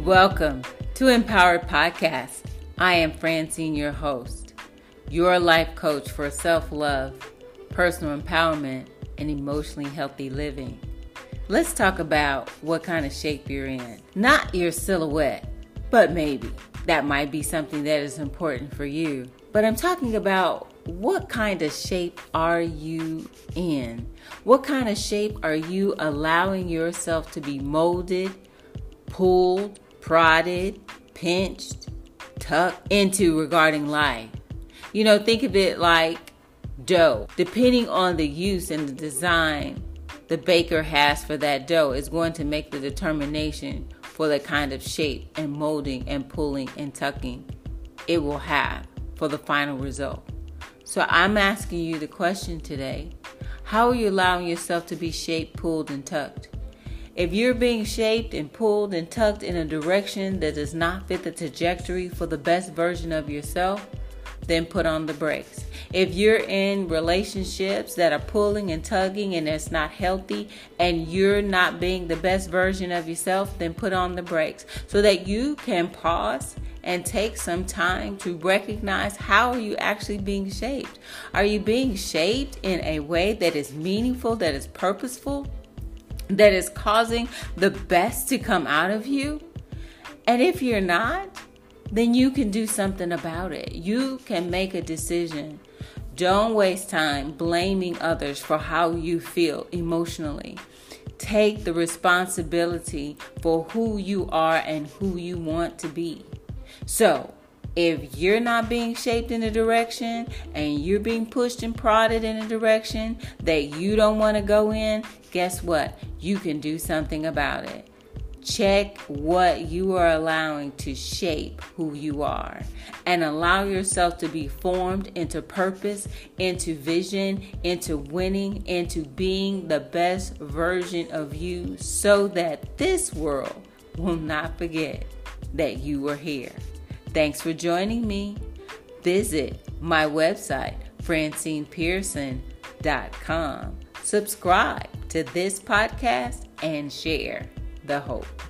Welcome to Empowered Podcast. I am Francine, your host, your life coach for self-love, personal empowerment, and emotionally healthy living. Let's talk about what kind of shape you're in. Not your silhouette, but maybe that might be something that is important for you. But I'm talking about what kind of shape are you in? What kind of shape are you allowing yourself to be molded, pulled, prodded, pinched, tucked into regarding life? Think of it like dough. Depending on the use and the design the baker has for that dough is going to make the determination for the kind of shape and molding and pulling and tucking it will have for the final result. So I'm asking you the question today: how are you allowing yourself to be shaped, pulled, and tucked? If you're being shaped and pulled and tucked in a direction that does not fit the trajectory for the best version of yourself, then put on the brakes. If you're in relationships that are pulling and tugging and it's not healthy and you're not being the best version of yourself, then put on the brakes so that you can pause and take some time to recognize how are you actually being shaped. Are you being shaped in a way that is meaningful, that is purposeful, that is causing the best to come out of you? And if you're not, then you can do something about it. You can make a decision. Don't waste time blaming others for how you feel emotionally. Take the responsibility for who you are and who you want to be. So, if you're not being shaped in a direction and you're being pushed and prodded in a direction that you don't want to go in, guess what? You can do something about it. Check what you are allowing to shape who you are and allow yourself to be formed into purpose, into vision, into winning, into being the best version of you so that this world will not forget that you were here. Thanks for joining me. Visit my website, FrancinePearson.com. Subscribe to this podcast and share the hope.